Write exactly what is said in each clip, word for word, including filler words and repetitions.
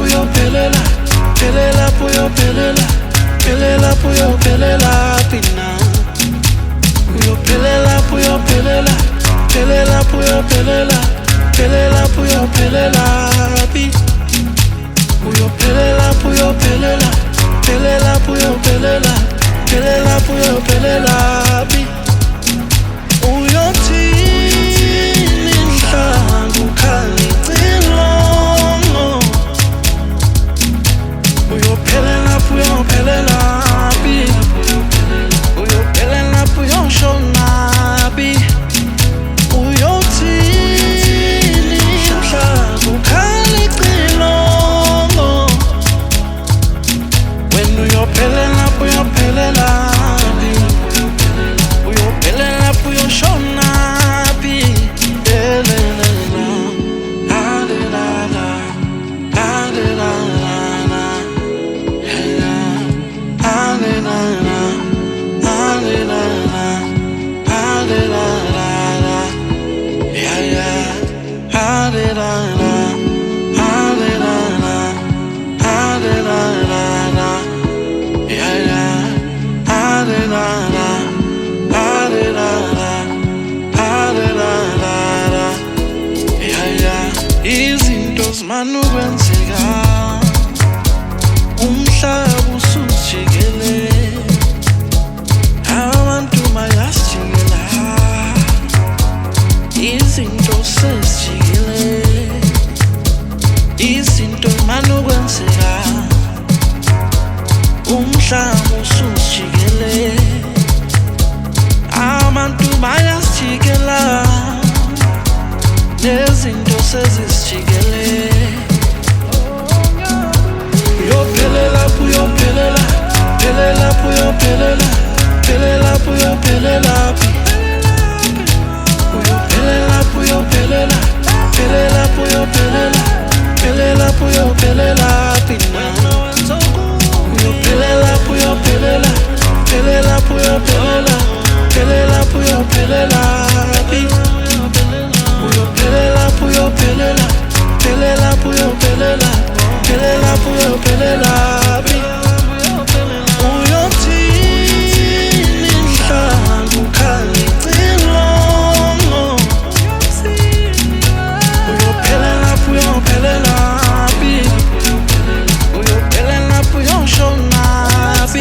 uyophelela, phelela uyophelela, phelela uyophelela pina. Uyophelela uyophelela, phelela uyophelela, phelela uyophelela pi. Uyophelela uyophelela, phelela uyophelela, phelela uyophelela pi. Uyothini mhlangu khalicilongo. Uyophelela uyophelela pi. Uyophelela uyoshona pi. Uyothini mhlangu khalicilongo. When uyophelela uyophelela pi. Uyophelela uyoshona pi. Elelela, alelala, alelala, alelala, alelala, alelala, yeah yeah, alelala, alelala, alelala, yeah yeah, alelala. Izinto zimane ukwenzeka, umhlaba usujikele, abantu bayasijikela, izinto sezijikele, izinto zimane ukwenzeka, umhlaba usujikele, abantu bayasijikela, nezinto sezisijikele. Uyophelela uyophelela, phelela uyophelela, phelela uyophelela pi. Uyophelela uyophelela, phelela uyophelela, phelela uyophelela pina. Uyophelela uyophelela, phelela uyophelela, phelela uyophelela pi. Uyophelela uyophelela, phelela uyophelela, phelela uyophelela pi. Uyothini mhlangu khalicilongo. Uyophelela uyophelela pi. Uyophelela uyoshona pi.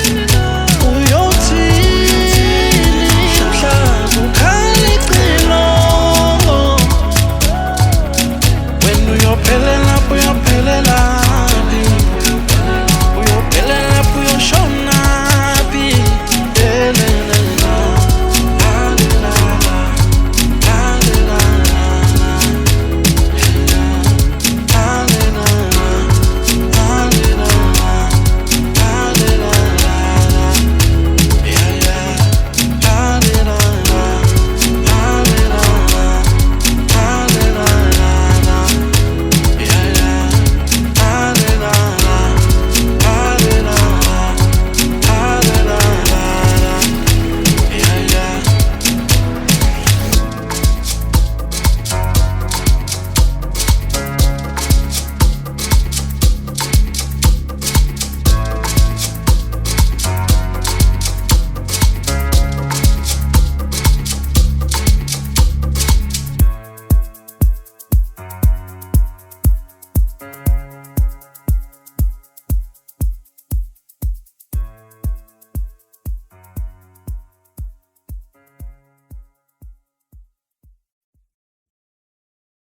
Uyothini mhlangu khalicilongo. When uyophelela